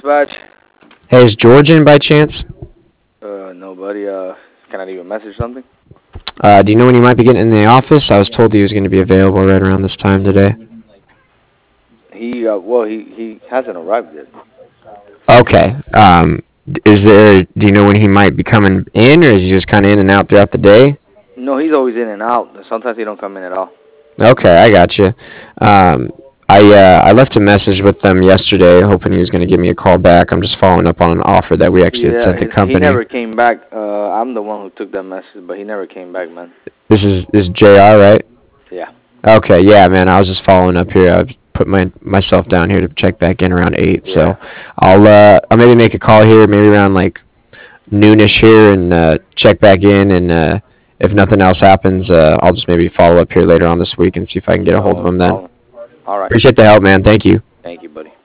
dispatch. Hey, is George in by chance? No, buddy. Can I leave a message or something? Do you know when he might be getting in the office? I was told he was going to be available right around this time today. He hasn't arrived yet. Okay. Do you know when he might be coming in, or is he just kind of in and out throughout the day? No, he's always in and out. Sometimes he don't come in at all. Okay, I got you. Um, I left a message with them yesterday, hoping he was going to give me a call back. I'm just following up on an offer that we actually had Yeah, sent the he company. never came back. I'm the one who took that message, but he never came back, man. This is JR, right? Yeah. Okay, yeah, man. I was just following up here. I put myself down here to check back in around 8. Yeah. So I'll maybe make a call here, maybe around like noonish here, and check back in. And if nothing else happens, I'll just maybe follow up here later on this week and see if I can get a hold of No him then. problem. All right. Appreciate the help, man. Thank you. Thank you, buddy.